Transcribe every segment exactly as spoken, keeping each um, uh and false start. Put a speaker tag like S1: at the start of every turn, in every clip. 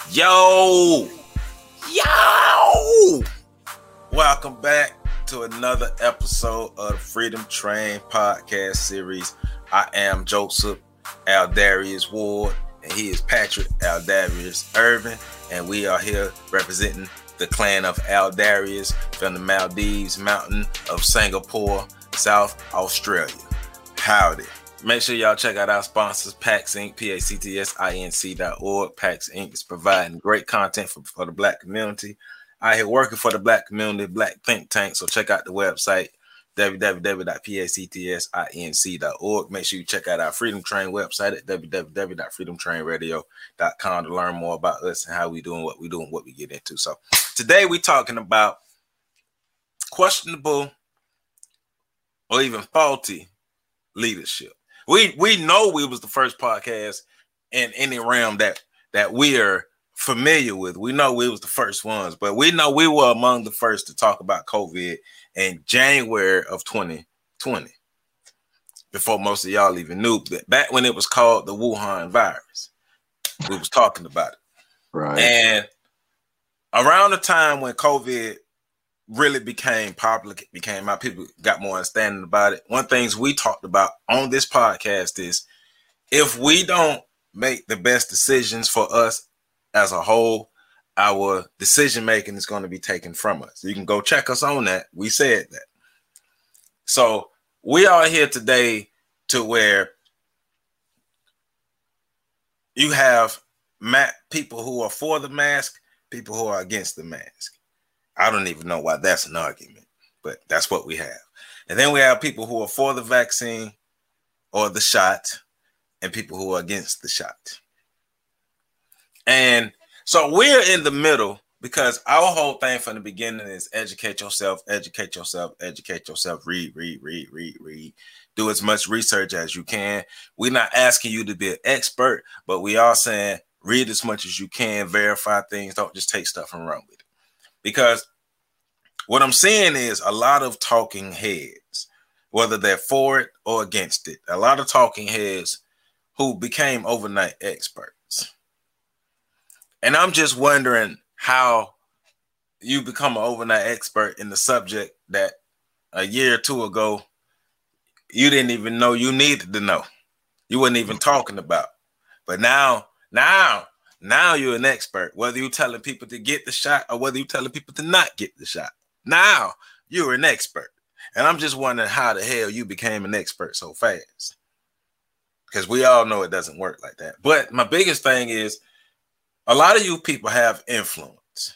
S1: Yo, yo, welcome back to another episode of the Freedom Train podcast series. I am Joseph Aldarius Ward, and he is Patrick Aldarius Irvin, and we are here representing the clan of Aldarius from the Maldives mountain of Singapore, South Australia. Howdy. Make sure y'all check out our sponsors, PAX Incorporated, P A C T S I N C dot org. PAX Incorporated is providing great content for, for the Black community. I here working for the Black community, Black think tank. So check out the website, w w w dot p a c t s inc dot org. Make sure you check out our Freedom Train website at w w w dot freedom train radio dot com to learn more about us and how we doing what we do and what we get into. So today we're talking about questionable or even faulty leadership. We we know we was the first podcast in any realm that that we are familiar with. We know we was the first ones, but we know we were among the first to talk about COVID in January of twenty twenty, before most of y'all even knew. Back when it was called the Wuhan virus, we was talking about it.
S2: Right.
S1: And around the time when COVID really became popular, became my people got more understanding about it. One things we talked about on this podcast is if we don't make the best decisions for us as a whole, our decision making is going to be taken from us. You can go check us on that. We said that. So we are here today to where you have ma- people who are for the mask, people who are against the mask. I don't even know why that's an argument, but that's what we have. And then we have people who are for the vaccine or the shot and people who are against the shot. And so we're in the middle because our whole thing from the beginning is educate yourself, educate yourself, educate yourself, read, read, read, read, read. Do as much research as you can. We're not asking you to be an expert, but we are saying read as much as you can, verify things. Don't just take stuff and run with it. Because what I'm seeing is a lot of talking heads, whether they're for it or against it, a lot of talking heads who became overnight experts. And I'm just wondering how you become an overnight expert in the subject that a year or two ago, you didn't even know you needed to know. You weren't even talking about. But now, now, now you're an expert, whether you're telling people to get the shot or whether you're telling people to not get the shot. Now you're an expert. And I'm just wondering how the hell you became an expert so fast. Because we all know it doesn't work like that. But my biggest thing is a lot of you people have influence.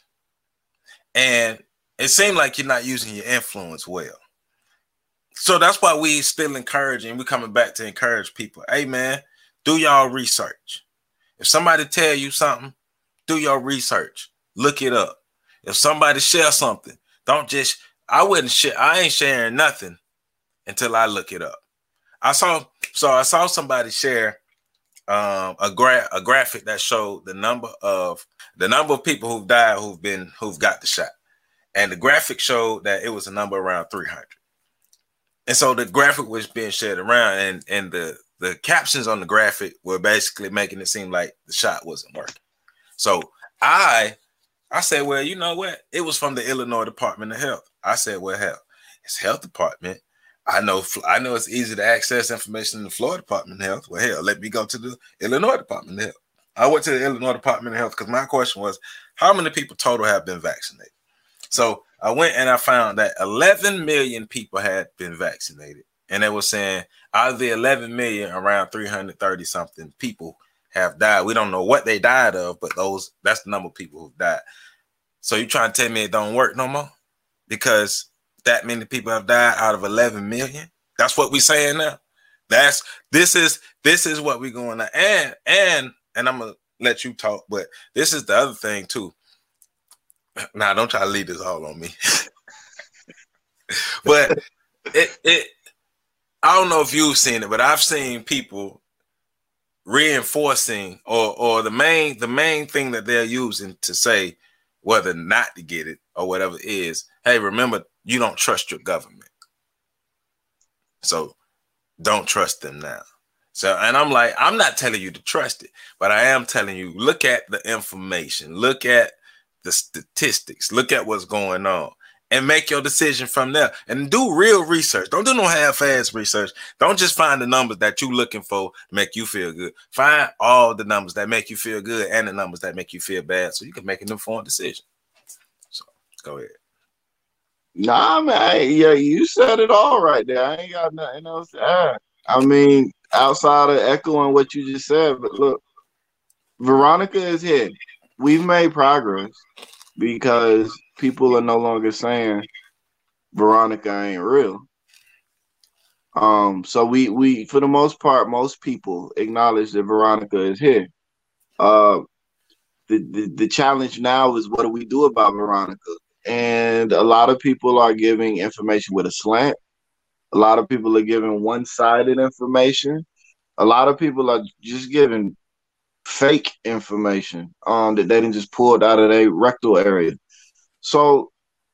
S1: And it seems like you're not using your influence well. So that's why we still encouraging. We're coming back to encourage people. Hey, man, do y'all research. If somebody tell you something, do your research. Look it up. If somebody share something, don't just, I wouldn't share, I ain't sharing nothing until I look it up. I saw, so I saw somebody share um, a gra- a graphic that showed the number of, the number of people who've died, who've been, who've got the shot. And the graphic showed that it was a number around three hundred. And so the graphic was being shared around and, and the, the captions on the graphic were basically making it seem like the shot wasn't working. So I, I said, well, you know what? It was from the Illinois Department of Health. I said, well, hell, it's health department. I know, I know it's easy to access information in the Florida Department of Health. Well, hell, let me go to the Illinois Department of Health. I went to the Illinois Department of Health because my question was, how many people total have been vaccinated? So I went and I found that eleven million people had been vaccinated. And they were saying out of the eleven million, around three hundred thirty something people have died. We don't know what they died of, but those that's the number of people who've died. So you trying to tell me it don't work no more? Because that many people have died out of eleven million? That's what we saying now. That's this is this is what we going to and and and I'm gonna let you talk, but this is the other thing too. Now, don't try to leave this all on me. But it, it, I don't know if you've seen it, but I've seen people reinforcing or or the main the main thing that they're using to say whether not to get it or whatever is, hey, remember, you don't trust your government. So don't trust them now. So, and I'm like, I'm not telling you to trust it, but I am telling you, look at the information, look at the statistics, look at what's going on, and make your decision from there. And do real research. Don't do no half-ass research. Don't just find the numbers that you're looking for to make you feel good. Find all the numbers that make you feel good and the numbers that make you feel bad, so you can make an informed decision. So, go ahead.
S2: Nah, man, yeah, you said it all right there. I ain't got nothing else to add. I mean, outside of echoing what you just said, but look, Veronica is here. We've made progress because people are no longer saying Veronica ain't real. Um, so we we for the most part, most people acknowledge that Veronica is here. Uh, the, the the challenge now is, what do we do about Veronica? And a lot of people are giving information with a slant. A lot of people are giving one-sided information. A lot of people are just giving fake information um, that they didn't just pulled out of their rectal area. So,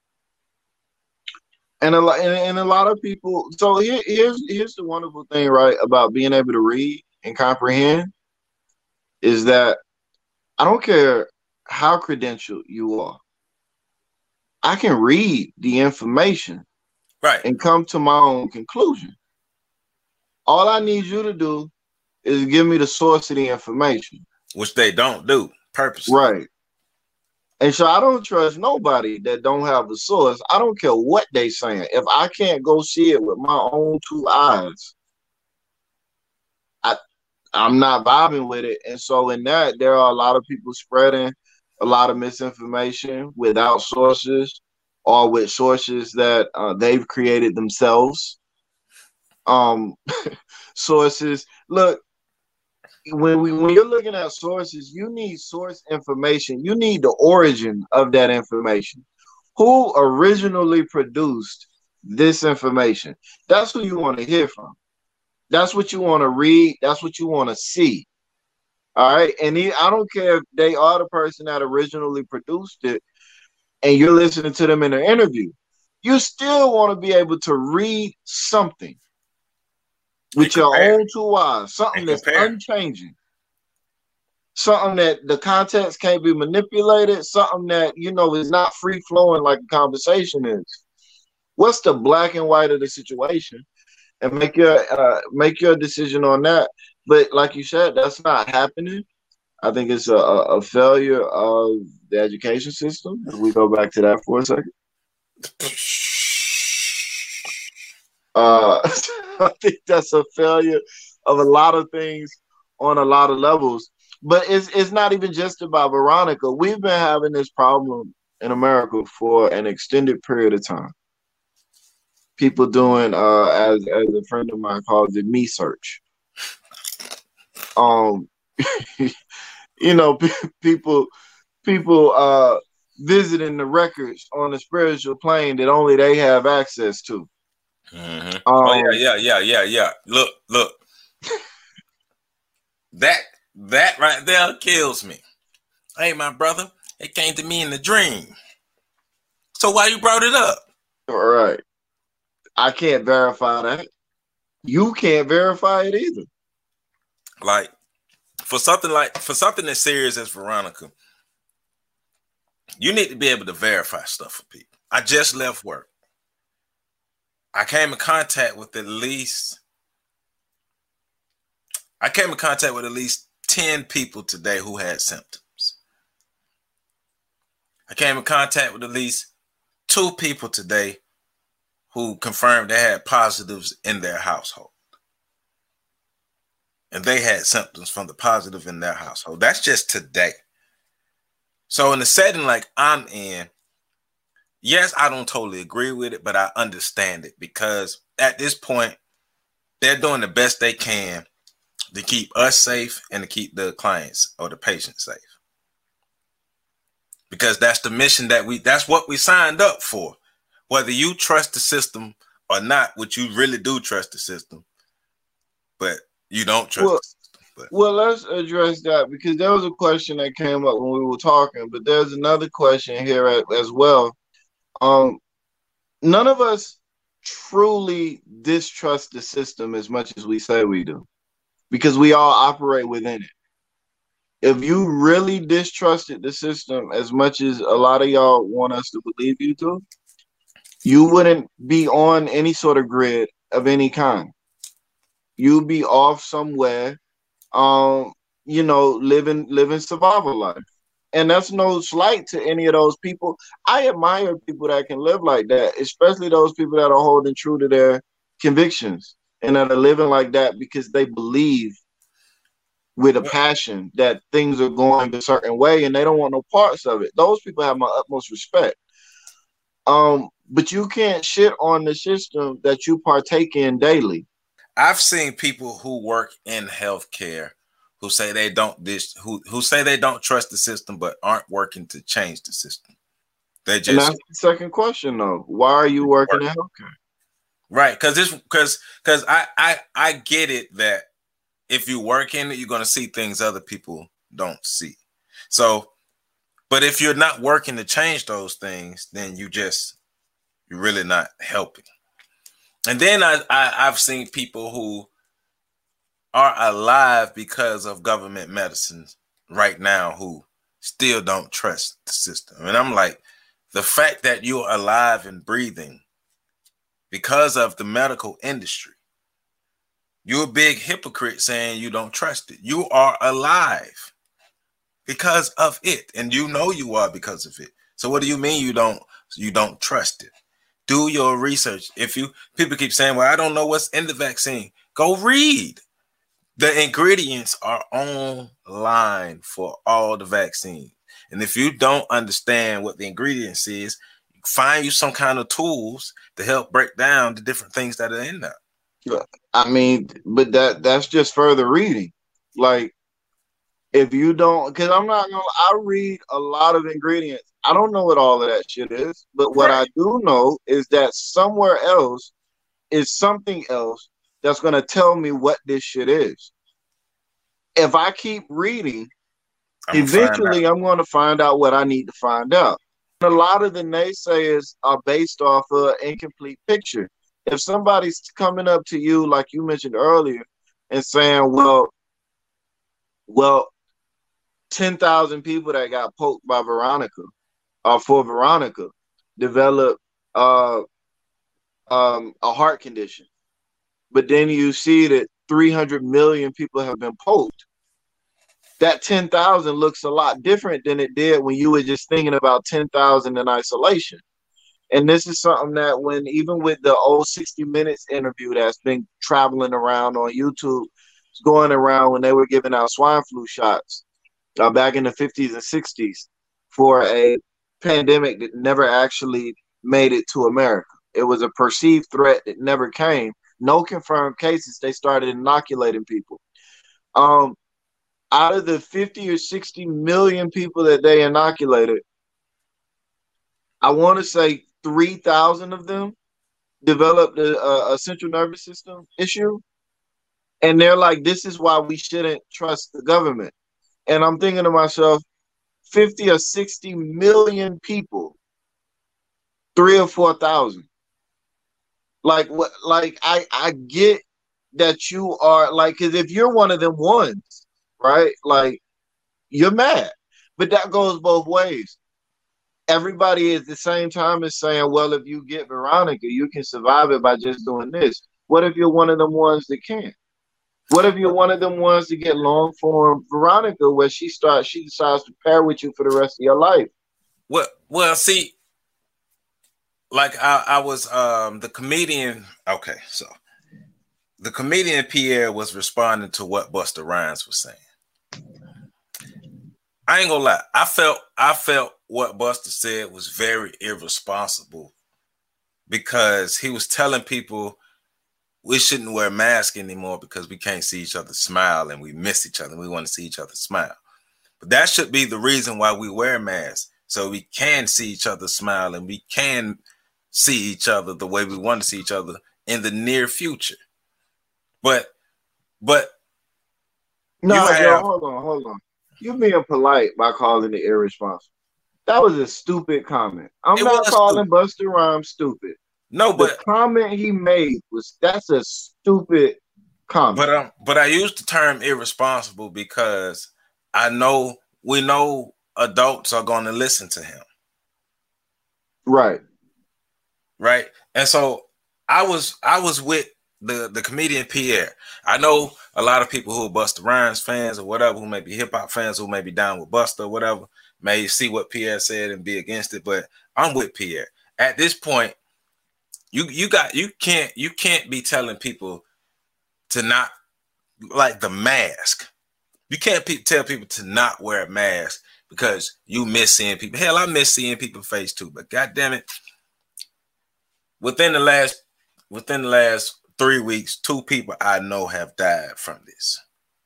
S2: and a lot, and, and a lot of people. So here, here's here's the wonderful thing, right, about being able to read and comprehend, is that I don't care how credentialed you are. I can read the information,
S1: right,
S2: and come to my own conclusion. All I need you to do is give me the source of the information,
S1: which they don't do purposely.
S2: Right. And so I don't trust nobody that don't have a source. I don't care what they saying. If I can't go see it with my own two eyes, I I'm not vibing with it. And so in that, there are a lot of people spreading a lot of misinformation without sources, or with sources that uh, they've created themselves. Um, sources. Look, when we when you're looking at sources, you need source information. You need the origin of that information. Who originally produced this information? That's who you want to hear from. That's what you want to read. That's what you want to see. All right. And he, I don't care if they are the person that originally produced it and you're listening to them in an interview. You still want to be able to read something with your own two eyes, something that's unchanging, something that the context can't be manipulated, something that, you know, is not free flowing like a conversation is. What's the black and white of the situation? And make your uh, make your decision on that. But like you said, that's not happening. I think it's a, a failure of the education system. If we go back to that for a second. Uh, I think that's a failure of a lot of things on a lot of levels. But it's it's not even just about Veronica. We've been having this problem in America for an extended period of time. People doing, uh, as as a friend of mine calls it, me search. Um, you know, p- people people uh visiting the records on a spiritual plane that only they have access to.
S1: Mm-hmm. Um, oh yeah, yeah, yeah, yeah, yeah. Look, look. that that right there kills me. Hey, my brother, it came to me in the dream. So why you brought it up?
S2: All right. I can't verify that. You can't verify it either.
S1: Like for something like for something as serious as Veronica, you need to be able to verify stuff for people. I just left work. I came in contact with at least I came in contact with at least ten people today who had symptoms. I came in contact with at least two people today who confirmed they had positives in their household. And they had symptoms from the positive in their household. That's just today. So in the setting like I'm in, yes, I don't totally agree with it, but I understand it because at this point, they're doing the best they can to keep us safe and to keep the clients or the patients safe. Because that's the mission that we, that's what we signed up for. Whether you trust the system or not, which you really do trust the system, but you don't trust
S2: well,
S1: the system. But.
S2: Well, let's address that because there was a question that came up when we were talking, but there's another question here as well. Um, none of us truly distrust the system as much as we say we do. because we all operate within it. If you really distrusted the system as much as a lot of y'all want us to believe you do, you wouldn't be on any sort of grid of any kind. You'd be off somewhere, um, you know, living living survival life. And that's no slight to any of those people. I admire people that can live like that, especially those people that are holding true to their convictions and that are living like that because they believe with a passion that things are going a certain way and they don't want no parts of it. Those people have my utmost respect. Um, but you can't shit on the system that you partake in daily.
S1: I've seen people who work in healthcare who say they don't this who who say they don't trust the system but aren't working to change the system. They just,
S2: and that's the second question though. Why are you working in healthcare?
S1: Right, because this because because I, I I get it that if you work in it, you're gonna see things other people don't see. So, but if you're not working to change those things, then you just you're really not helping. And then I, I I've seen people who are alive because of government medicines right now who still don't trust the system. And I'm like, the fact that you're alive and breathing because of the medical industry, you're a big hypocrite saying you don't trust it. You are alive because of it, and you know you are because of it. So what do you mean you don't you don't trust it? Do your research. If you people keep saying, well, I don't know what's in the vaccine, go read. The ingredients are online for all the vaccines. And if you don't understand what the ingredients is, find you some kind of tools to help break down the different things that are in there.
S2: I mean, but that that's just further reading. Like, if you don't, because I'm not gonna, I read a lot of ingredients. I don't know what all of that shit is, but what right. I do know is that somewhere else is something else that's gonna tell me what this shit is. If I keep reading, I'm eventually I'm gonna find out what I need to find out. And a lot of the naysayers are based off of an incomplete picture. If somebody's coming up to you, like you mentioned earlier, and saying, well, well, ten thousand people that got poked by Veronica, or for Veronica, developed uh, um, a heart condition. But then you see that three hundred million people have been poked. That ten thousand looks a lot different than it did when you were just thinking about ten thousand in isolation. And this is something that when, even with the old sixty minutes interview that's been traveling around on YouTube, it's going around when they were giving out swine flu shots uh, back in the fifties and sixties for a pandemic that never actually made it to America. It was a perceived threat that never came. No confirmed cases. They started inoculating people. Um, out of the fifty or sixty million people that they inoculated, I want to say three thousand of them developed a, a, a central nervous system issue. And they're like, this is why we shouldn't trust the government. And I'm thinking to myself, fifty or sixty million people, three or four thousand. Like what? Like I, I get that you are like, because if you're one of them ones, right? Like you're mad, but that goes both ways. Everybody at the same time is saying, well, if you get Veronica, you can survive it by just doing this. What if you're one of them ones that can't? What if you're one of them ones to get long form Veronica, where she starts, she decides to pair with you for the rest of your life?
S1: Well, well, see, like I, I was um, the comedian. Okay, so the comedian Pierre was responding to what Busta Rhymes was saying. I ain't gonna lie. I felt I felt what Busta said was very irresponsible because he was telling people we shouldn't wear masks anymore because we can't see each other smile and we miss each other. And we want to see each other smile. But that should be the reason why we wear masks, so we can see each other smile and we can see each other the way we want to see each other in the near future. But, but
S2: no, have, yo, hold on, hold on. You're being polite by calling it irresponsible. That was a stupid comment. I'm not calling stupid. Busta Rhymes stupid.
S1: No, but
S2: the comment he made was that's a stupid Comment.
S1: But um, but I use the term irresponsible because I know we know adults are going to listen to him.
S2: Right.
S1: Right. And so I was I was with the the comedian Pierre. I know a lot of people who are Busta Rhymes fans or whatever, who may be hip hop fans, who may be down with Busta or whatever, may see what Pierre said and be against it. But I'm with Pierre. At this point, you you got you can't you can't be telling people to not, like, the mask. You can't pe- tell people to not wear a mask because you miss seeing people. Hell, I miss seeing people's face too. But God damn it, within the last within the last three weeks, two people I know have died from this.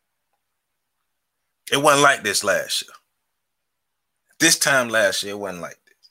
S1: It wasn't like this last year. This time last year, it wasn't like this.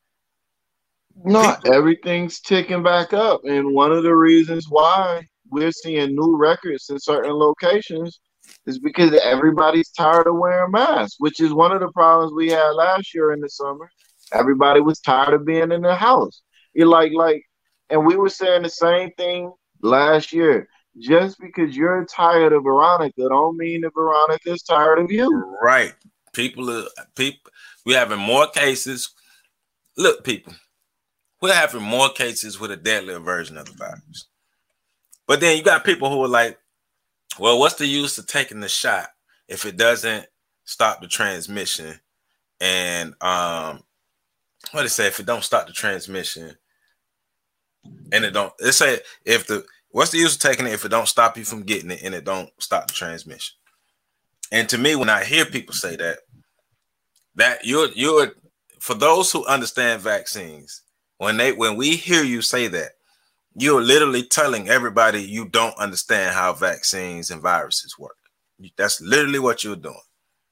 S2: Not
S1: People,
S2: everything's ticking back up, and one of the reasons why we're seeing new records in certain locations is because everybody's tired of wearing masks, which is one of the problems we had last year in the summer. Everybody was tired of being in the house. You're like, like, and we were saying the same thing last year. Just because you're tired of Veronica, don't mean that Veronica's tired of you.
S1: right? People are people. We're having more cases. Look, people, we're having more cases with a deadlier version of the virus. But then you got people who are like, well, what's the use of taking the shot if it doesn't stop the transmission? And um, what they say, if it don't stop the transmission, and it don't, they say if the what's the use of taking it if it don't stop you from getting it and it don't stop the transmission? And to me, when I hear people say that, that you're you're for those who understand vaccines, when they when we hear you say that, you're literally telling everybody you don't understand how vaccines and viruses work. That's literally what you're doing.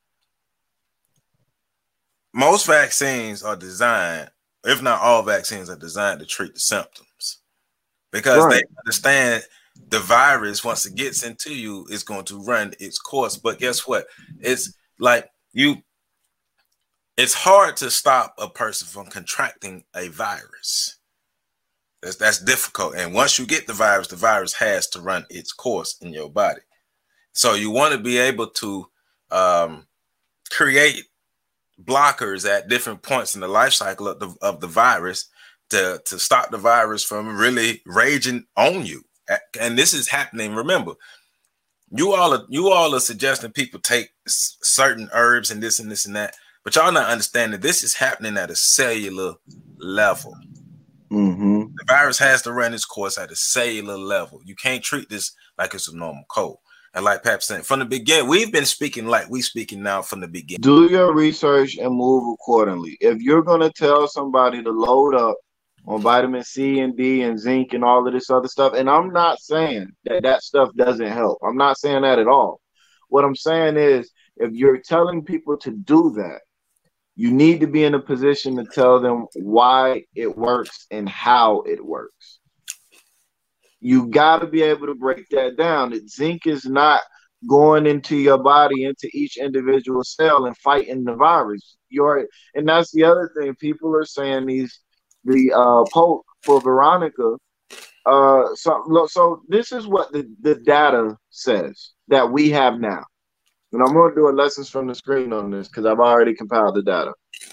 S1: Most vaccines are designed, if not all vaccines are designed to treat the symptoms, because right. they understand the virus, once it gets into you, is going to run its course. But guess what? It's like you, it's hard to stop a person from contracting a virus. That's, that's difficult. And once you get the virus, the virus has to run its course in your body. So you want to be able to um, create blockers at different points in the life cycle of the, of the virus to, to stop the virus from really raging on you. And this is happening. Remember, you all are, you all are suggesting people take s- certain herbs and this and this and that, but y'all not understanding this is happening at a cellular level.
S2: Mm-hmm.
S1: The virus has to run its course at a cellular level. You can't treat this like it's a normal cold. And like Pap said, from the beginning, we've been speaking like we speaking now from the beginning.
S2: Do your research and move accordingly. If you're going to tell somebody to load up on vitamin C and D and zinc and all of this other stuff, and I'm not saying that that stuff doesn't help. I'm not saying that at all. What I'm saying is, if you're telling people to do that, you need to be in a position to tell them why it works and how it works. You got to be able to break that down. That zinc is not going into your body, into each individual cell and fighting the virus. You're, and that's the other thing. People are saying these, the uh, Pope for Veronica. Uh, so, so this is what the, the data says that we have now. And I'm going to do a lessons from the screen on this because I've already compiled the data.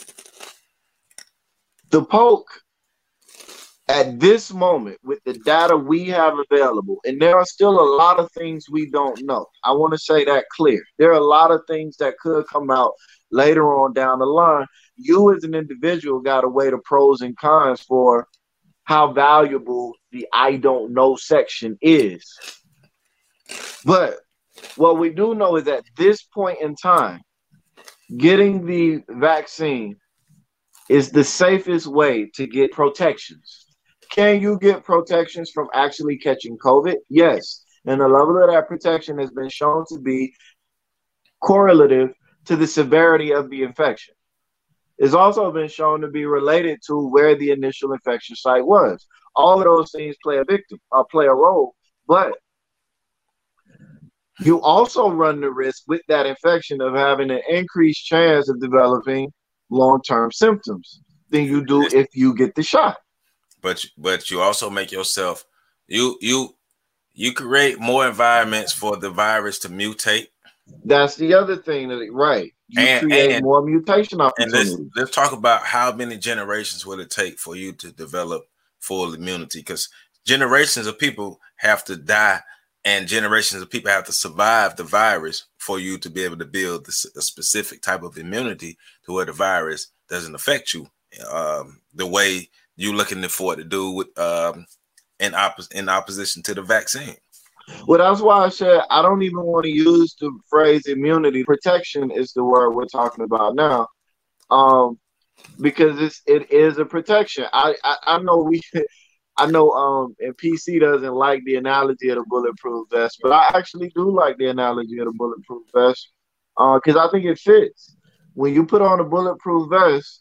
S2: The Poke, at this moment, with the data we have available, and there are still a lot of things we don't know. I want to say that clear. There are a lot of things that could come out later on down the line. You as an individual got to weigh the pros and cons for how valuable the I don't know section is. But what we do know is at this point in time, getting the vaccine is the safest way to get protections. Can you get protections from actually catching COVID? Yes. And the level of that protection has been shown to be correlative to the severity of the infection. It's also been shown to be related to where the initial infection site was. All of those things play a victim, uh, play a role, but you also run the risk with that infection of having an increased chance of developing long-term symptoms than you do if you get the shot.
S1: But but you also make yourself you you You create more environments for the virus to mutate.
S2: That's the other thing, that right? You
S1: and,
S2: create
S1: and,
S2: more mutation opportunities.
S1: And let's, let's talk about how many generations will it take for you to develop full immunity, because generations of people have to die and generations of people have to survive the virus for you to be able to build this, a specific type of immunity to where the virus doesn't affect you um, the way you're looking for it to do with um, in, opp- in opposition to the vaccine.
S2: Well, that's why I said I don't even want to use the phrase immunity. Protection is the word we're talking about now, um, because it's it is a protection. I I, I know we, I know um, and P C doesn't like the analogy of the bulletproof vest, but I actually do like the analogy of the bulletproof vest, because uh, I think it fits. When you put on a bulletproof vest,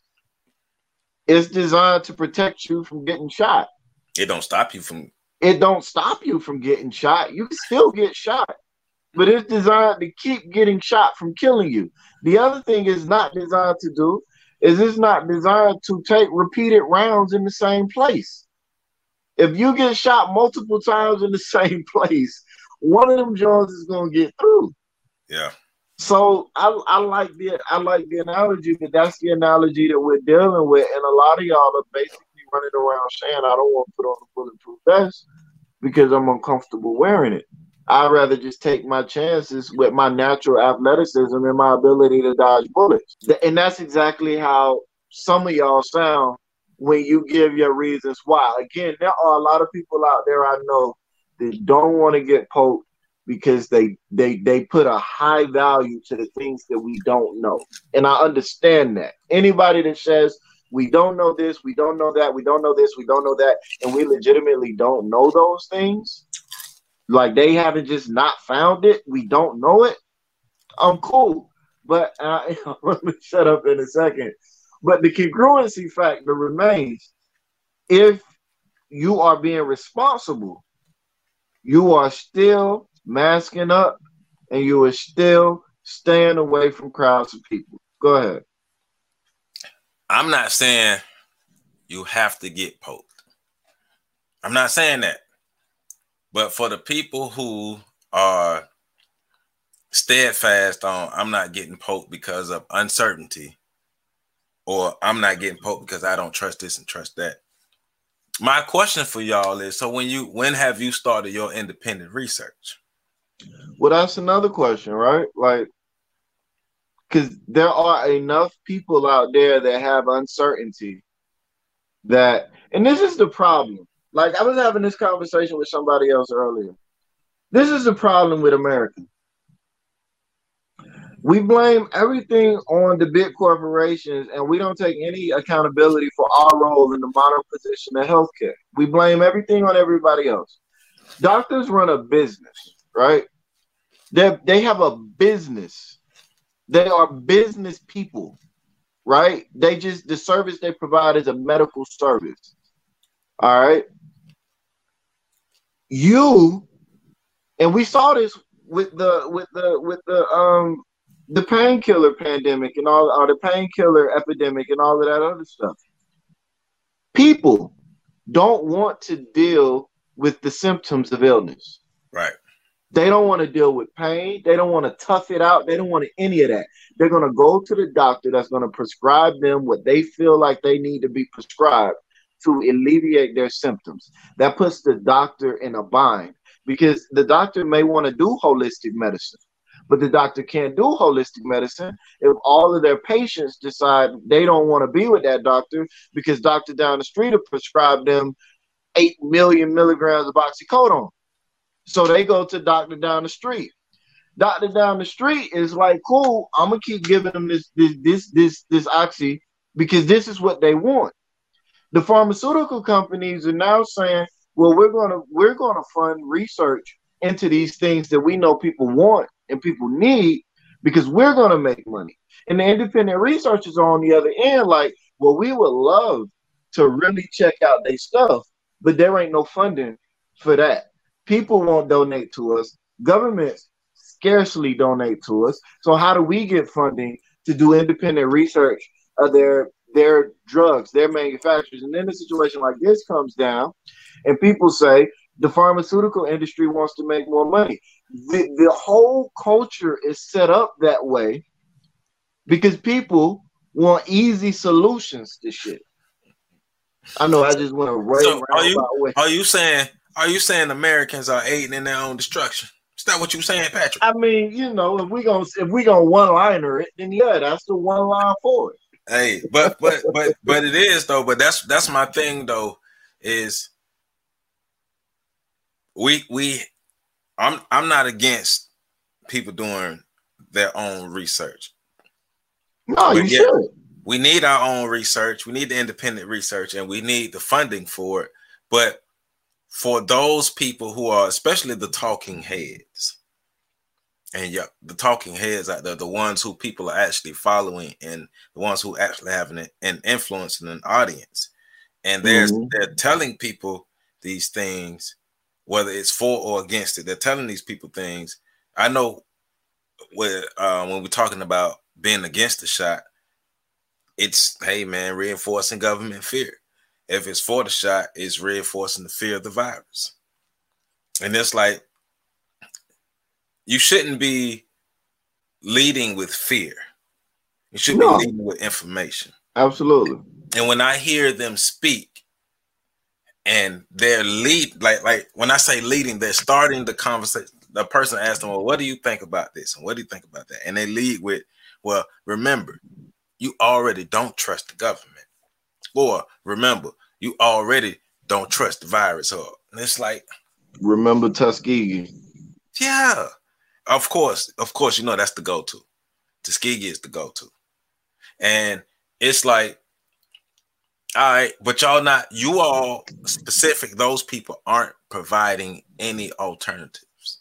S2: it's designed to protect you from getting shot.
S1: It don't stop you from.
S2: It don't stop you from getting shot. You can still get shot, but it's designed to keep getting shot from killing you. The other thing it's not designed to do is it's not designed to take repeated rounds in the same place. If you get shot multiple times in the same place, one of them Jones is gonna get through.
S1: Yeah.
S2: So I, I like the I like the analogy, but that's the analogy that we're dealing with, and a lot of y'all are basically running around saying, I don't want to put on a bulletproof vest because I'm uncomfortable wearing it. I'd rather just take my chances with my natural athleticism and my ability to dodge bullets. And that's exactly how some of y'all sound when you give your reasons why. Again, there are a lot of people out there I know that don't want to get poked because they they they put a high value to the things that we don't know. And I understand that. Anybody that says, we don't know this, we don't know that, we don't know this, we don't know that, and we legitimately don't know those things, like they haven't just not found it, we don't know it, I'm cool. But uh, let me shut up in a second. But the congruency factor remains. If you are being responsible, you are still masking up and you are still staying away from crowds of people. Go ahead.
S1: I'm not saying you have to get poked. I'm not saying that. But for the people who are steadfast on, I'm not getting poked because of uncertainty, or I'm not getting poked because I don't trust this and trust that. My question for y'all is, so when you when have you started your independent research?
S2: Well, that's another question, right? Like, because there are enough people out there that have uncertainty that, and this is the problem. Like, I was having this conversation with somebody else earlier. This is the problem with America. We blame everything on the big corporations, and we don't take any accountability for our role in the modern position of healthcare. We blame everything on everybody else. Doctors run a business, right? They they have a business. They are business people, right? They just, the service they provide is a medical service. All right. You, and we saw this with the with the with the um the painkiller pandemic and all, or the painkiller epidemic and all of that other stuff. People don't want to deal with the symptoms of illness.
S1: Right.
S2: They don't want to deal with pain. They don't want to tough it out. They don't want any of that. They're going to go to the doctor that's going to prescribe them what they feel like they need to be prescribed to alleviate their symptoms. That puts the doctor in a bind, because the doctor may want to do holistic medicine, but the doctor can't do holistic medicine if all of their patients decide they don't want to be with that doctor because doctor down the street will prescribe them eight million milligrams of oxycodone. So they go to doctor down the street. Doctor down the street is like, cool, I'm gonna keep giving them this this this this this oxy because this is what they want. The pharmaceutical companies are now saying, well, we're gonna we're gonna fund research into these things that we know people want and people need because we're gonna make money. And the independent researchers are on the other end, like, well, we would love to really check out their stuff, but there ain't no funding for that. People won't donate to us. Governments scarcely donate to us. So how do we get funding to do independent research of their their drugs, their manufacturers? And then a situation like this comes down, and people say, The pharmaceutical industry wants to make more money. The, the whole culture is set up that way because people want easy solutions to shit. I know I just went a way
S1: So are you
S2: roundabout way.
S1: are you saying are you saying Americans are aiding in their own destruction? Is that what you saying, Patrick?
S2: I mean, you know, if we gonna if we gonna one liner it, then yeah, that's the one line for it.
S1: Hey, but but but but it is though. But that's that's my thing though. Is we we I'm I'm not against people doing their own research.
S2: No,
S1: but
S2: you
S1: yet,
S2: should.
S1: We need our own research. We need the independent research, and we need the funding for it. But for those people who are, especially the talking heads, and yeah, the talking heads out there, the ones who people are actually following, and the ones who actually have an, an influence in an audience, and they're mm-hmm. they're telling people these things, whether it's for or against it. They're telling these people things. I know where uh, when we're talking about being against the shot, it's, hey man, reinforcing government fear. If it's for the shot, it's reinforcing the fear of the virus. And it's like, you shouldn't be leading with fear. You should no. be leading with information.
S2: Absolutely.
S1: And when I hear them speak and they're lead, like, like when I say leading, they're starting the conversation. The person asks them, well, what do you think about this? And what do you think about that? And they lead with, well, remember, you already don't trust the government. Or remember, you already don't trust the virus. Or and it's like,
S2: remember Tuskegee.
S1: Yeah. Of course, of course, you know that's the go-to. Tuskegee is the go-to. And it's like, all right, but y'all not, you all specific, those people aren't providing any alternatives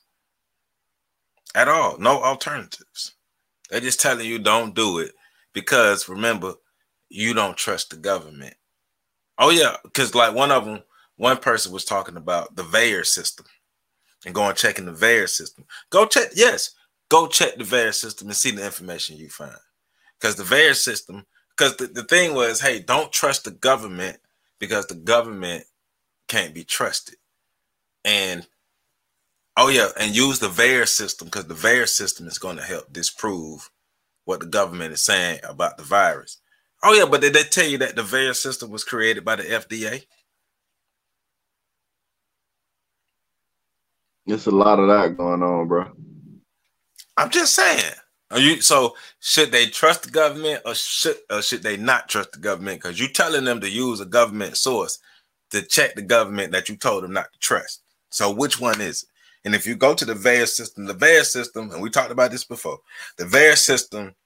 S1: at all. No alternatives. They're just telling you don't do it because, remember, you don't trust the government. Oh, yeah, because like one of them, one person was talking about the V A E R system and going checking the V A E R system. Go check, yes, go check the V A E R system and see the information you find. Because the V A E R system, because the, the thing was, hey, don't trust the government because the government can't be trusted. And, oh, yeah, and use the V A E R system because the V A E R system is going to help disprove what the government is saying about the virus. Oh, yeah, but did they tell you that the V A E R system was created by the F D A?
S2: There's a lot of that going on, bro.
S1: I'm just saying. Are you so should they trust the government or should or should they not trust the government? Because you're telling them to use a government source to check the government that you told them not to trust. So which one is it? And if you go to the V A E R system, the V A E R system, and we talked about this before, the V A E R system,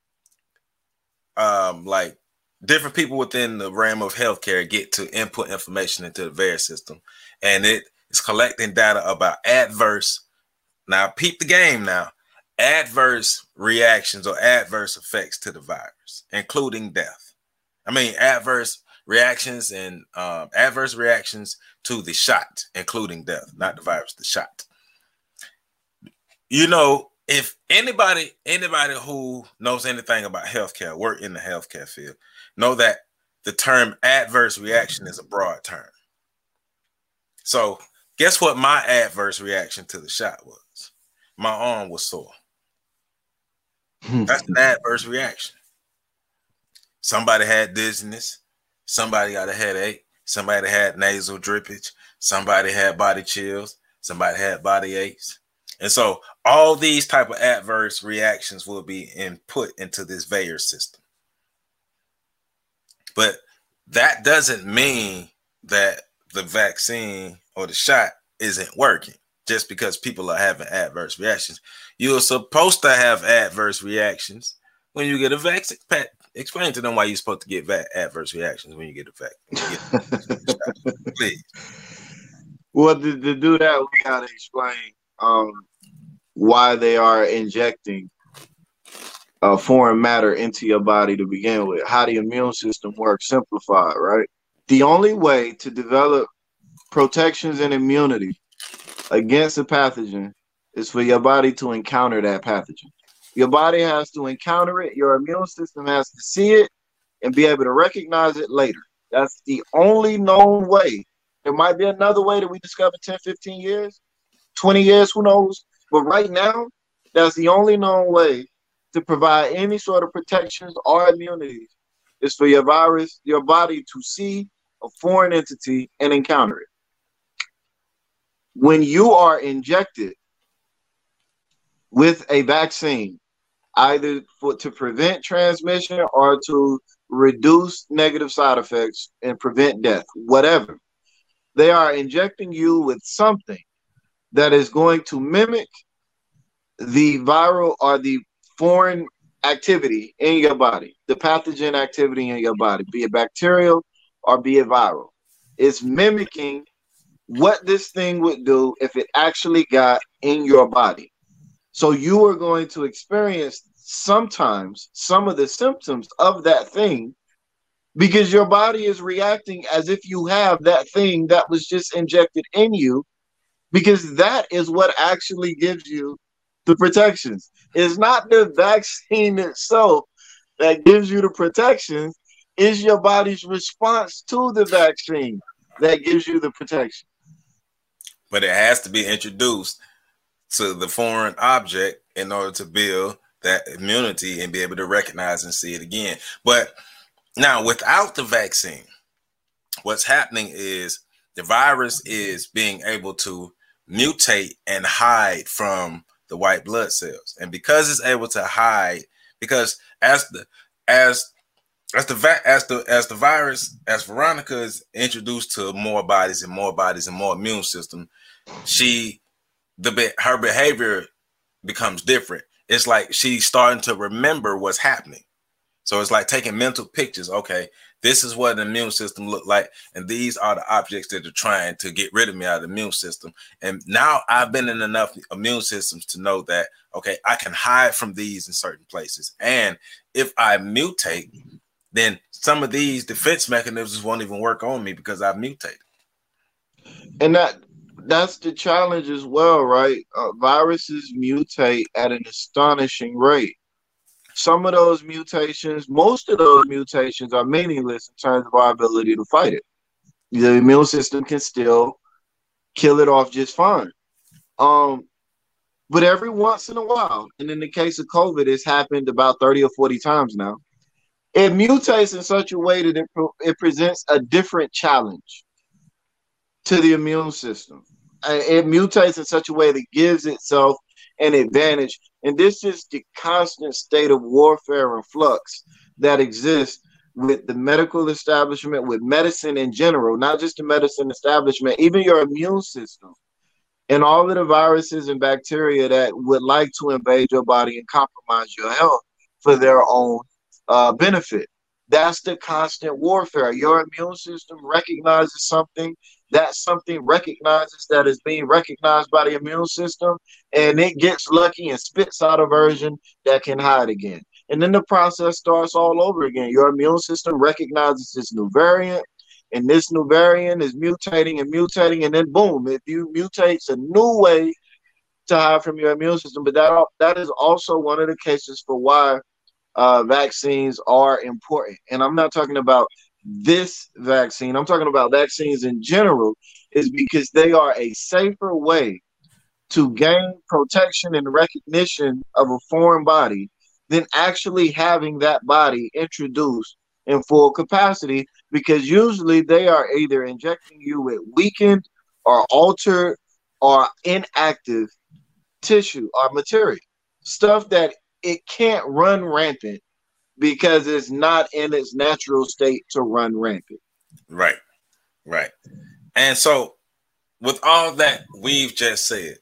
S1: um, like different people within the realm of healthcare get to input information into the V A E R system, and it is collecting data about adverse. Now, peep the game now. Adverse reactions or adverse effects to the virus, including death. I mean, adverse reactions and um, adverse reactions to the shot, including death, not the virus, the shot. You know, if anybody, anybody who knows anything about healthcare, work in the healthcare field, know that the term adverse reaction is a broad term. So guess what my adverse reaction to the shot was? My arm was sore. That's an adverse reaction. Somebody had dizziness. Somebody got a headache. Somebody had nasal drippage. Somebody had body chills. Somebody had body aches. And so all these type of adverse reactions will be input into this V A E R system. But that doesn't mean that the vaccine or the shot isn't working just because people are having adverse reactions. You're supposed to have adverse reactions when you get a vaccine. Pat, explain to them why you're supposed to get va- adverse reactions when you get a vaccine. Please.
S2: Well, to, to do that, we got to explain um, why they are injecting uh, foreign matter into your body to begin with, how the immune system works, simplified, right? The only way to develop protections and immunity against a pathogen is for your body to encounter that pathogen. Your body has to encounter it. Your immune system has to see it and be able to recognize it later. That's the only known way There might be another way that we discover ten, fifteen years, twenty years, who knows? But right now, that's the only known way to provide any sort of protections or immunities is for your virus, your body to see a foreign entity and encounter it. When you are injected with a vaccine, either for to prevent transmission or to reduce negative side effects and prevent death, whatever, they are injecting you with something that is going to mimic the viral or the foreign activity in your body, the pathogen activity in your body, be it bacterial or be it viral. It's mimicking what this thing would do if it actually got in your body. So you are going to experience sometimes some of the symptoms of that thing because your body is reacting as if you have that thing that was just injected in you, because that is what actually gives you the protections. It's not the vaccine itself that gives you the protections. It's your body's response to the vaccine that gives you the protection.
S1: But it has to be introduced to the foreign object in order to build that immunity and be able to recognize and see it again. But now, without the vaccine, what's happening is the virus is being able to mutate and hide from the white blood cells. And because it's able to hide, because as the as as the va- as the as the virus, as Veronica is introduced to more bodies and more bodies and more immune system, she the her behavior becomes different. It's like she's starting to remember what's happening. So it's like taking mental pictures. Okay, this is what the immune system looked like, and these are the objects that are trying to get rid of me out of the immune system. And now I've been in enough immune systems to know that, okay, I can hide from these in certain places. And if I mutate, then some of these defense mechanisms won't even work on me because I've mutated.
S2: And that that's the challenge as well, right? Uh, viruses mutate at an astonishing rate. Some of those mutations, most of those mutations are meaningless in terms of our ability to fight it. The immune system can still kill it off just fine. Um, but every once in a while, and in the case of COVID, it's happened about thirty or forty times now, it mutates in such a way that it, it presents a different challenge to the immune system. It mutates in such a way that gives itself an advantage. And this is the constant state of warfare and flux that exists with the medical establishment, with medicine in general, not just the medicine establishment, even your immune system, and all of the viruses and bacteria that would like to invade your body and compromise your health for their own uh, benefit. That's the constant warfare. Your immune system recognizes something. That something recognizes that is being recognized by the immune system, and it gets lucky and spits out a version that can hide again. And then the process starts all over again. Your immune system recognizes this new variant, and this new variant is mutating and mutating, and then boom, it mutates a new way to hide from your immune system. But that, that is also one of the cases for why uh, vaccines are important. And I'm not talking about this vaccine, I'm talking about vaccines in general, is because they are a safer way to gain protection and recognition of a foreign body than actually having that body introduced in full capacity, because usually they are either injecting you with weakened or altered or inactive tissue or material, stuff that it can't run rampant because it's not in its natural state to run rampant.
S1: Right, right. And so with all that we've just said,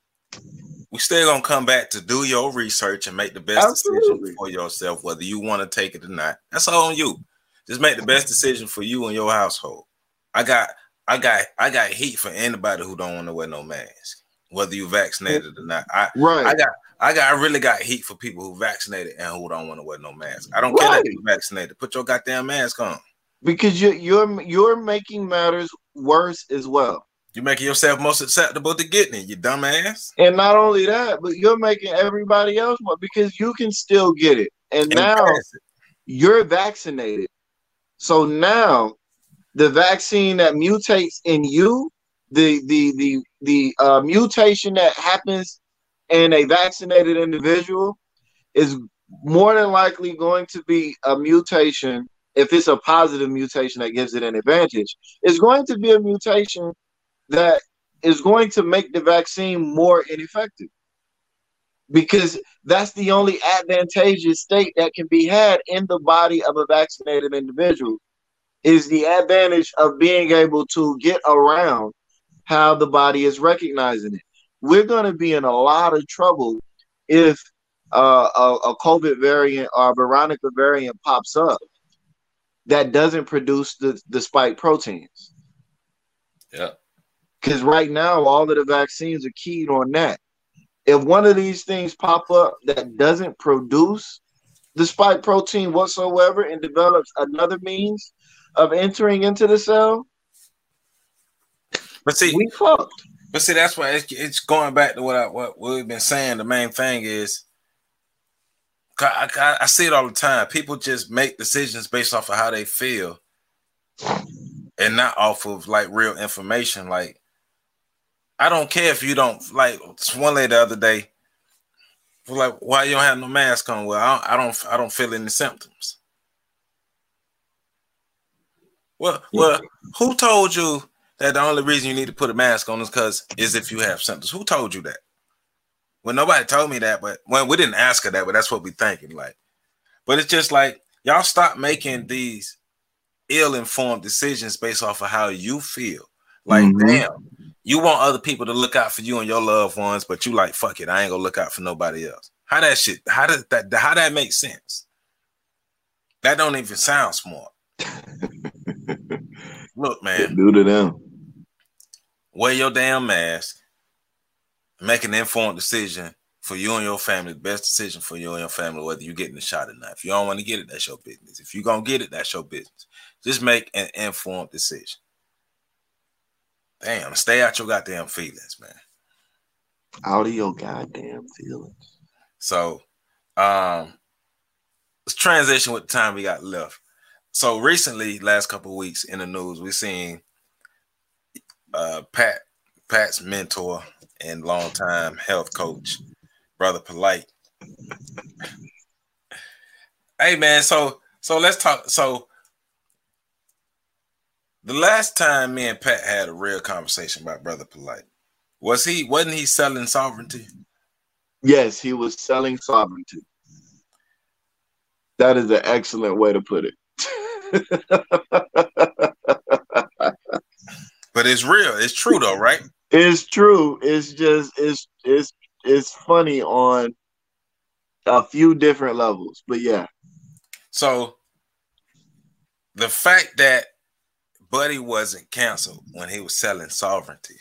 S1: we still gonna come back to do your research and make the best Absolutely. decision for yourself, whether you want to take it or not. That's all on you. Just make the best decision for you and your household. I got, I got, I got heat for anybody who don't want to wear no mask, whether you vaccinated or not. I,
S2: right.
S1: I got. I got I really got heat for people who vaccinated and who don't want to wear no mask. I don't right. care that you're vaccinated. Put your goddamn mask on.
S2: Because you you're you're making matters worse as well.
S1: You're making yourself most acceptable to getting it, you dumbass.
S2: And not only that, but you're making everybody else more, because you can still get it. And, and now you're vaccinated. So now the vaccine that mutates in you, the the the the uh, mutation that happens in a vaccinated individual is more than likely going to be a mutation. If it's a positive mutation that gives it an advantage, it's going to be a mutation that is going to make the vaccine more ineffective, because that's the only advantageous state that can be had in the body of a vaccinated individual, is the advantage of being able to get around how the body is recognizing it. We're going to be in a lot of trouble if uh, a, a COVID variant or a Veronica variant pops up that doesn't produce the, the spike proteins.
S1: Yeah.
S2: Because right now, all of the vaccines are keyed on that. If one of these things pop up that doesn't produce the spike protein whatsoever and develops another means of entering into the cell,
S1: but see,
S2: we fucked.
S1: But see, that's why it's, it's going back to what I, what we've been saying. The main thing is, I, I, I see it all the time. People just make decisions based off of how they feel, and not off of like real information. Like, I don't care if you don't like. One lady the other day was like, "Why you don't have no mask on?" Well, I don't, I don't, I don't feel any symptoms. Well, well, who told you that the only reason you need to put a mask on is because is if you have symptoms? Who told you that? Well, nobody told me that, but well, we didn't ask her that, but that's what we thinking. Like, but it's just like y'all stop making these ill-informed decisions based off of how you feel. Like, mm-hmm. damn, you want other people to look out for you and your loved ones, but you like, fuck it, I ain't gonna look out for nobody else. How that shit? How does that? How that make sense? That don't even sound smart. Look, man,
S2: do to them.
S1: Wear your damn mask. Make an informed decision for you and your family. The best decision for you and your family, whether you're getting the shot or not. If you don't want to get it, that's your business. If you're gonna get it, that's your business. Just make an informed decision. Damn, stay out your goddamn feelings, man.
S2: Out of your goddamn feelings.
S1: So, um, let's transition with the time we got left. So recently, last couple of weeks in the news, we seen uh, Pat, Pat's mentor and longtime health coach, Brother Polite. Hey man, so so let's talk. So the last time me and Pat had a real conversation about Brother Polite, was he wasn't he selling sovereignty?
S2: Yes, he was selling sovereignty. That is an excellent way to put it.
S1: But it's real. It's true though, right?
S2: It's true. It's just it's it's it's funny on a few different levels, but yeah.
S1: So the fact that Buddy wasn't canceled when he was selling sovereignty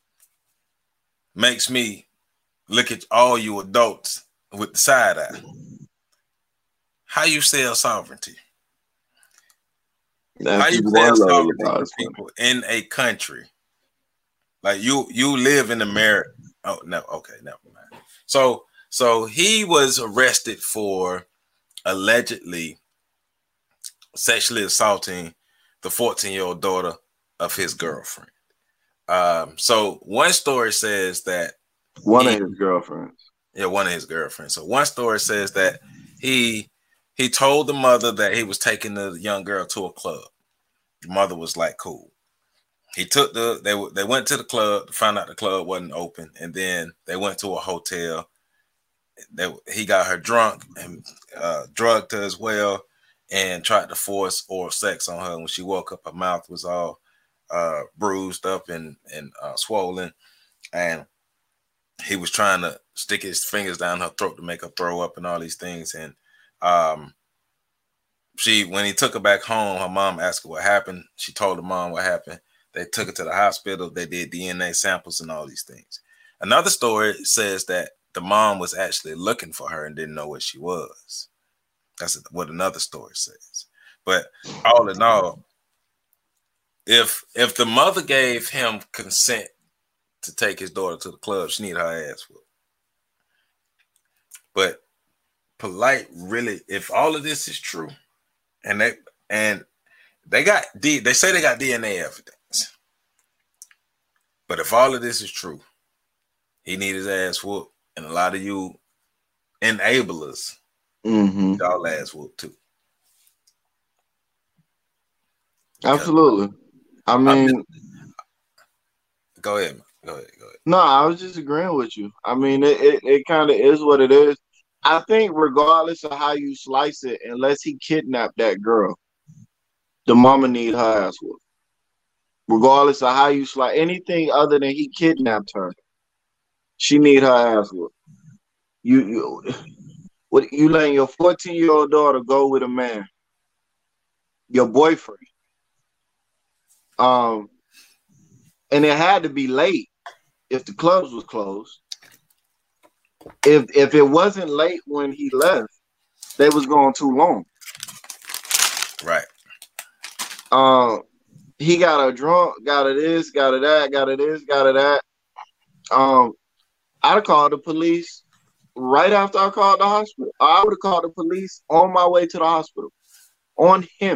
S1: makes me look at all you adults with the side eye. How you sell sovereignty? That's How you sell sovereignty to people in a country? Like you, you live in America. Oh no, okay, never mind. So, so he was arrested for allegedly sexually assaulting the fourteen-year-old daughter of his girlfriend. Um, so one story says that
S2: one
S1: he,
S2: of his girlfriends.
S1: Yeah, one of his girlfriends. So one story says that he he told the mother that he was taking the young girl to a club. The mother was like, "Cool." He took the they they went to the club to find out the club wasn't open, and then they went to a hotel. They, he got her drunk and uh, drugged her as well, and tried to force oral sex on her. When she woke up, her mouth was all uh, bruised up and and uh, swollen, and he was trying to stick his fingers down her throat to make her throw up and all these things. And um, she, when he took her back home, her mom asked her what happened. She told her mom what happened. They took her to the hospital. They did D N A samples and all these things. Another story says that the mom was actually looking for her and didn't know where she was. That's what another story says. But all in all, if if the mother gave him consent to take his daughter to the club, she needed her ass whooped. But Polite really, if all of this is true, and they and They got D. They say they got D N A evidence, but if all of this is true, he need his ass whooped, and a lot of you enablers,
S2: mm-hmm.
S1: y'all ass whooped too.
S2: Absolutely. I mean,
S1: go ahead, man. Go ahead. Go ahead.
S2: No, I was just agreeing with you. I mean, it, it, it kind of is what it is. I think regardless of how you slice it, unless he kidnapped that girl, the mama need her ass whooped. Regardless of how you slice anything other than he kidnapped her, she need her ass whooped. You you what you letting your fourteen year old daughter go with a man, your boyfriend. Um, and it had to be late if the clubs was closed. If if it wasn't late when he left, they was going too long.
S1: Right.
S2: Um, he got a drunk, got a this, got a that, got a this, got a that. Um, I'd have called the police right after I called the hospital. I would have called the police on my way to the hospital on him.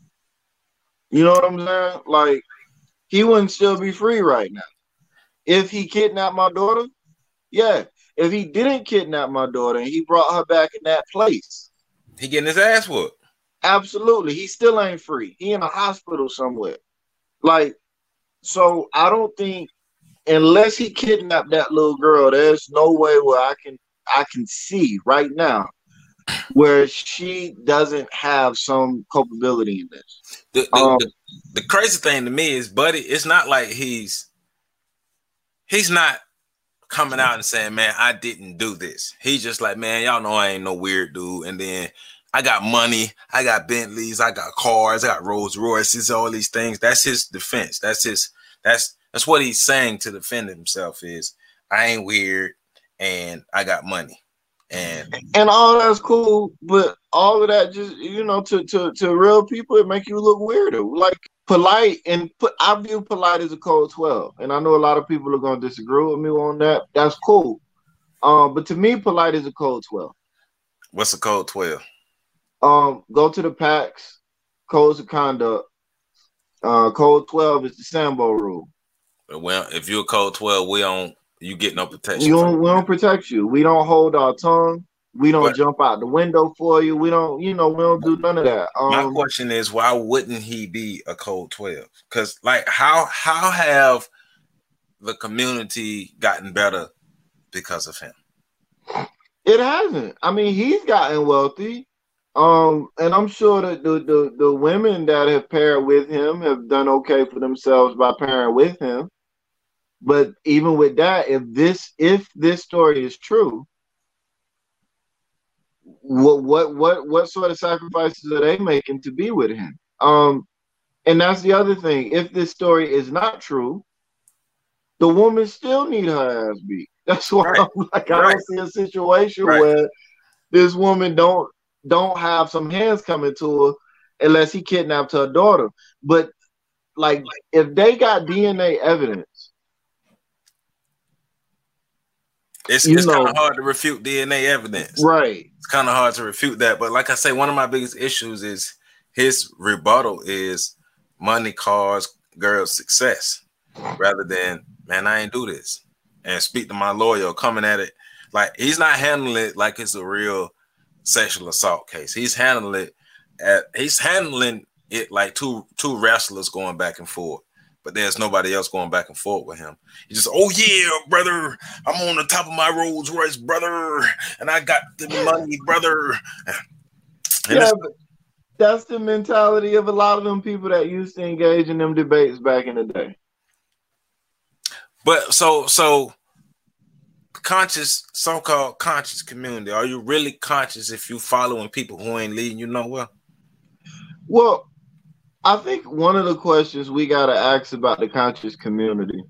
S2: You know what I'm saying? Like, he wouldn't still be free right now. If he kidnapped my daughter, yeah. If he didn't kidnap my daughter and he brought her back in that place,
S1: he getting his ass whooped.
S2: Absolutely. He still ain't free. He in a hospital somewhere. Like, so I don't think, unless he kidnapped that little girl, there's no way where I can I can see right now where she doesn't have some culpability in this.
S1: The, the,
S2: um,
S1: the, the crazy thing to me is, Buddy, it's not like he's he's not coming out and saying, man, I didn't do this. He's just like, man, y'all know I ain't no weird dude. And then I got money, I got Bentleys, I got cars, I got Rolls Royces, all these things. That's his defense. That's his that's that's what he's saying to defend himself is, I ain't weird and I got money. And
S2: and all that's cool, but all of that just, you know, to to to real people, it make you look weirder. Like Polite, and put I view Polite as a code twelve, and I know a lot of people are gonna disagree with me on that. That's cool. Um, but to me, Polite is a code twelve.
S1: What's a code twelve?
S2: Um, go to the packs, codes of conduct. Uh, code twelve is the Sambo rule.
S1: Well, if you're a code twelve, we don't. You get no protection.
S2: You don't, we don't protect you. We don't hold our tongue. We don't
S1: but,
S2: jump out the window for you. We don't, you know, we don't do none of that. Um,
S1: my question is, why wouldn't he be a code twelve? Because, like, how how have the community gotten better because of him?
S2: It hasn't. I mean, he's gotten wealthy. Um, and I'm sure that the, the, the women that have paired with him have done okay for themselves by pairing with him. But even with that, if this if this story is true, what what what what sort of sacrifices are they making to be with him? Um, and that's the other thing. If this story is not true, the woman still need her ass beat. That's why right. I'm like, I right. don't see a situation right. where this woman don't don't have some hands coming to her unless he kidnapped her daughter. But like, if they got D N A evidence.
S1: It's, it's kind of hard to refute D N A evidence.
S2: Right.
S1: It's kind of hard to refute that. But like I say, one of my biggest issues is his rebuttal is money, cars, girls, success, rather than, man, I ain't do this. And speak to my lawyer coming at it. Like, he's not handling it like it's a real sexual assault case. He's handling it at, he's handling it like two two wrestlers going back and forth. But there's nobody else going back and forth with him. He just, oh yeah, brother, I'm on the top of my Rolls Royce, brother, and I got the money, brother. And
S2: yeah, but that's the mentality of a lot of them people that used to engage in them debates back in the day.
S1: But so, so conscious, so-called conscious community, are you really conscious if you following people who ain't leading you nowhere?
S2: Well, I think one of the questions we got to ask about the conscious community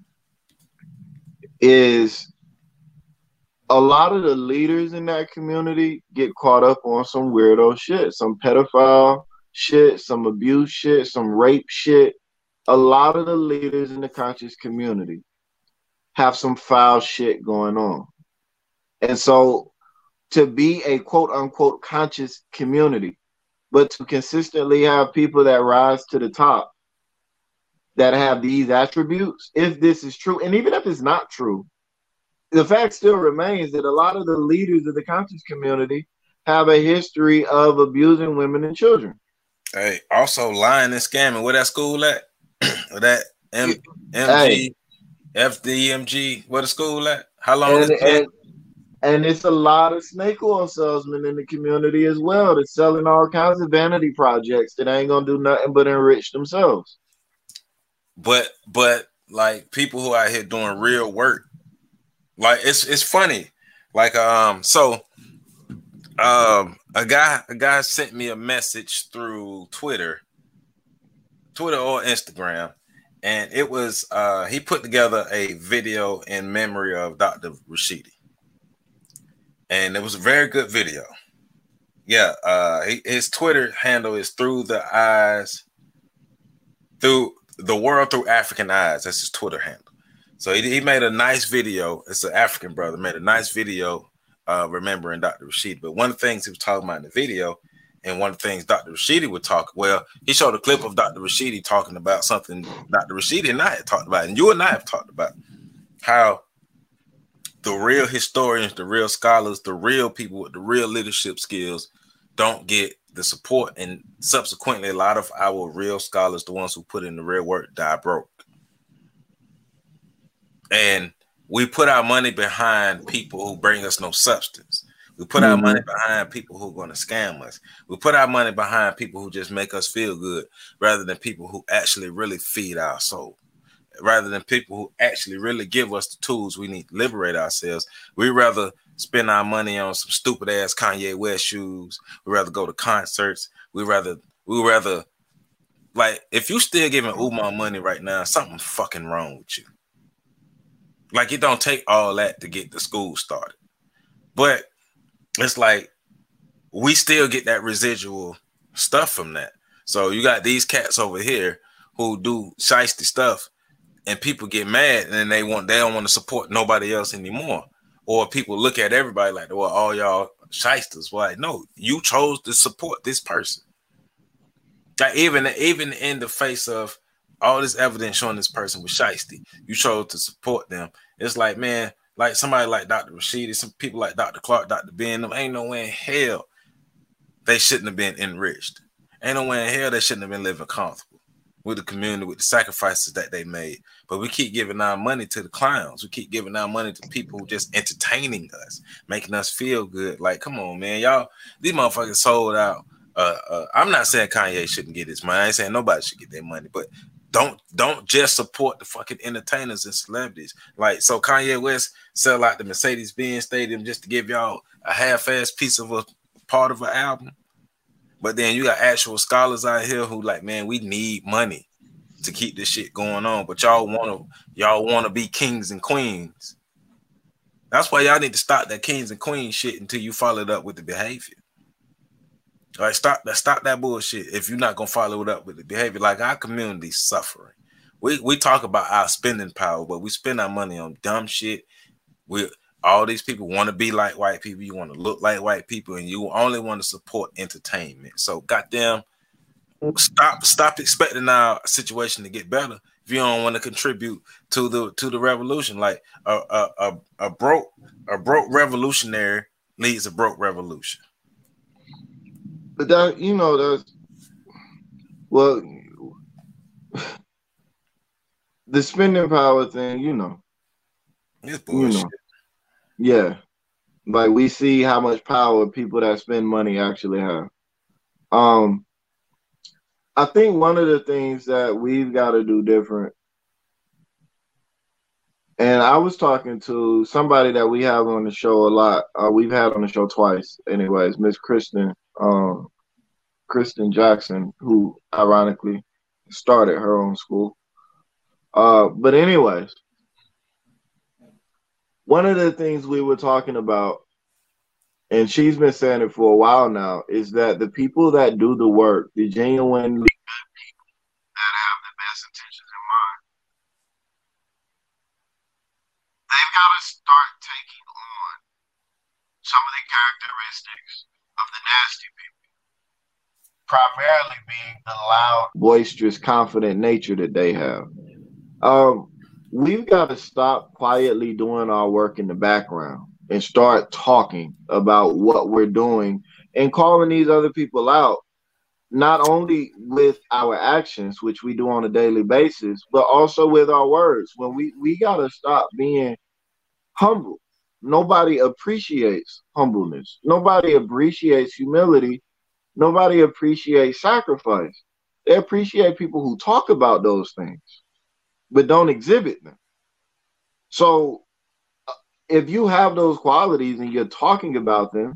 S2: is a lot of the leaders in that community get caught up on some weirdo shit, some pedophile shit, some abuse shit, some rape shit. A lot of the leaders in the conscious community have some foul shit going on. And so to be a quote unquote conscious community, But to consistently have people that rise to the top that have these attributes, if this is true, and even if it's not true, the fact still remains that a lot of the leaders of the conscious community have a history of abusing women and children.
S1: Hey, also lying and scamming. Where that school at? That M-
S2: hey,
S1: MG, F D M G. Where the school at? How long
S2: and,
S1: it's been?
S2: and and it's a lot of snake oil salesmen in the community as well. They're selling all kinds of vanity projects that ain't gonna do nothing but enrich themselves.
S1: But but like people who out here doing real work, like it's it's funny. Like um, so um, a guy a guy sent me a message through Twitter, Twitter or Instagram, and it was uh he put together a video in memory of Doctor Rashidi, and it was a very good video. Yeah, uh, he, his Twitter handle is through the eyes, through the world through African eyes. That's his Twitter handle. So he, he made a nice video. It's an African brother made a nice video, uh, remembering Doctor Rashidi. But one of the things he was talking about in the video, and one of the things Doctor Rashidi would talk, well, he showed a clip of Doctor Rashidi talking about something Doctor Rashidi and I had talked about, and you and I have talked about how the real historians, the real scholars, the real people with the real leadership skills don't get the support, and subsequently a lot of our real scholars, the ones who put in the real work, die broke. And we put our money behind people who bring us no substance. We put mm-hmm. our money behind people who are going to scam us. We put our money behind people who just make us feel good, rather than people who actually really feed our soul, rather than people who actually really give us the tools we need to liberate ourselves. We rather spend our money on some stupid ass Kanye West shoes. We rather go to concerts. We rather, we rather, like, if you still giving Umar money right now, something fucking wrong with you. Like, it don't take all that to get the school started. But it's like, we still get that residual stuff from that. So you got these cats over here who do shiesty stuff, and people get mad, and then they want they don't want to support nobody else anymore. Or people look at everybody like, well, all y'all shysters. Well, like, no, you chose to support this person. Like, even even in the face of all this evidence showing this person was shysty, you chose to support them. It's like, man, like somebody like Doctor Rashidi, some people like Doctor Clark, Doctor Ben, them ain't no way in hell they shouldn't have been enriched. Ain't no way in hell they shouldn't have been living comfortable with the community, with the sacrifices that they made. But we keep giving our money to the clowns. We keep giving our money to people who just entertaining us, making us feel good. Like, come on, man, y'all, these motherfuckers sold out. Uh, uh, I'm not saying Kanye shouldn't get his money. I ain't saying nobody should get their money, but don't don't just support the fucking entertainers and celebrities. Like, so Kanye West sell out the Mercedes-Benz Stadium just to give y'all a half-ass piece of a part of an album. But then you got actual scholars out here who like, man, we need money to keep this shit going on. But y'all want to y'all want to be kings and queens. That's why y'all need to stop that kings and queens shit until you follow it up with the behavior. All right, stop that, stop that bullshit. If you're not gonna follow it up with the behavior, like our community's suffering. We we talk about our spending power, but we spend our money on dumb shit. We all these people want to be like white people. You want to look like white people, and you only want to support entertainment. So, goddamn, stop stop expecting our situation to get better if you don't want to contribute to the to the revolution. Like a a a, a broke a broke revolutionary leads a broke revolution.
S2: But that, you know, that's, well, the spending power thing, you know.
S1: It's bullshit.
S2: You know. Yeah. Like, we see how much power people that spend money actually have. Um, I think one of the things that we've got to do different, and I was talking to somebody that we have on the show a lot. Uh, we've had on the show twice, anyways, Miss Kristen, um, Kristen Jackson, who ironically started her own school. Uh, but anyways, one of the things we were talking about, and she's been saying it for a while now, is that the people that do the work, the genuinely good people that have the best intentions in mind, they've got to start taking on some of the characteristics of the nasty people. primarily being the loud, boisterous, confident nature that they have. Um, we've got to stop quietly doing our work in the background and start talking about what we're doing and calling these other people out, not only with our actions, which we do on a daily basis, but also with our words. When we, we got to stop being humble. Nobody appreciates humbleness. Nobody appreciates humility. Nobody appreciates sacrifice. They appreciate people who talk about those things, but don't exhibit them. So if you have those qualities and you're talking about them,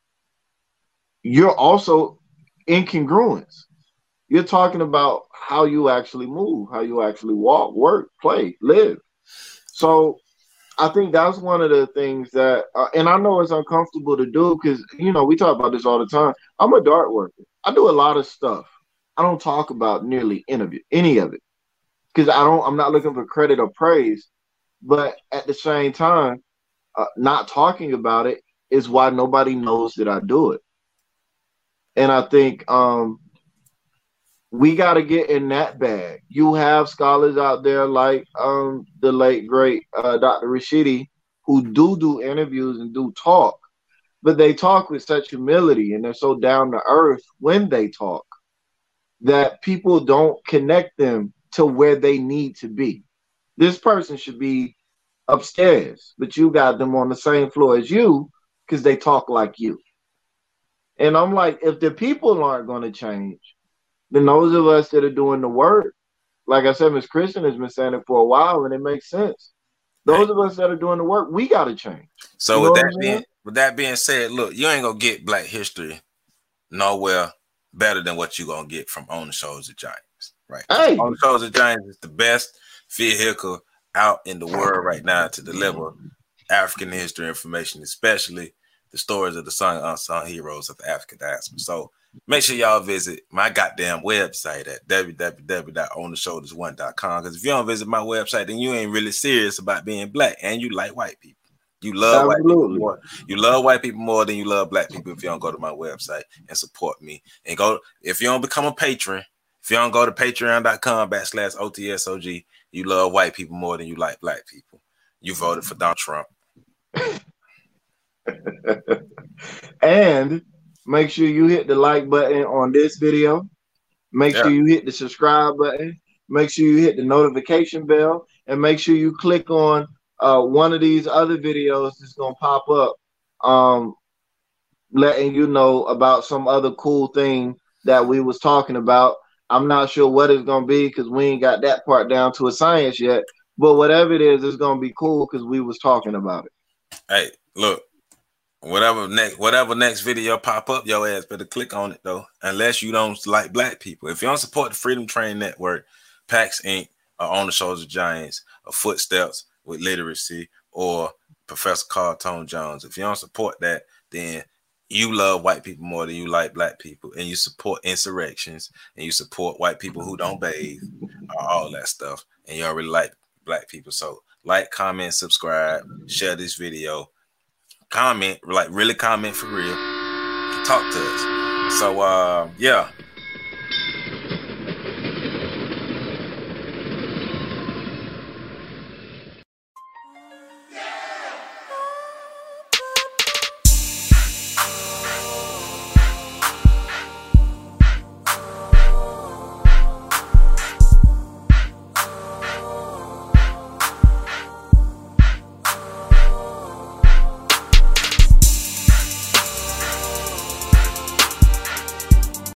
S2: you're also incongruence. You're talking about how you actually move, how you actually walk, work, play, live. So I think that's one of the things that, uh, and I know it's uncomfortable to do because, you know, we talk about this all the time. I'm a dart worker. I do a lot of stuff. I don't talk about nearly any of it, any of it, because I don't, I'm not looking for credit or praise. But at the same time, uh, not talking about it is why nobody knows that I do it. And I think um, we got to get in that bag. You have scholars out there like um, the late, great uh, Doctor Rashidi who do do interviews and do talk, but they talk with such humility and they're so down to earth when they talk that people don't connect them to where they need to be. This person should be upstairs, but you got them on the same floor as you because they talk like you. And I'm like, if the people aren't going to change, then those of us that are doing the work, like I said, Miss Christian has been saying it for a while, and it makes sense. Those of us that are doing the work, we got to change.
S1: So you with that being with that being said, look, you ain't gonna get Black history nowhere better than what you gonna get from On the Shoulders of Giants, right?
S2: Hey.
S1: On the Shoulders of Giants is the best vehicle out in the world right now to deliver African history information, especially the stories of the sung unsung heroes of the African diaspora. So make sure y'all visit my goddamn website at w w w dot on the shoulders one dot com. Because if you don't visit my website, then you ain't really serious about being Black and you like white people. You love Absolutely. white people more. You love white people more than you love Black people if you don't go to my website and support me. And go if you don't become a patron, if you don't go to patreon dot com backslash O T S O G, you love white people more than you like Black people. You voted for Donald Trump.
S2: And make sure you hit the like button on this video. Make yeah. sure you hit the subscribe button. Make sure you hit the notification bell. And make sure you click on uh, one of these other videos that's going to pop up, um, letting you know about some other cool thing that we was talking about. I'm not sure what it's going to be because we ain't got that part down to a science yet. But whatever it is, it's going to be cool because we was talking about it.
S1: Hey, look. Whatever next, whatever next video pop up, your ass better click on it though. Unless you don't like Black people, if you don't support the Freedom Train Network, PAX Incorporated, or On the Shoulders of Giants, or Footsteps with Literacy, or Professor Carl Tone Jones, if you don't support that, then you love white people more than you like Black people, and you support insurrections, and you support white people who don't bathe, or all that stuff, and you don't really like Black people. So like, comment, subscribe, share this video. Comment, like really comment for real. Talk to us. So uh yeah,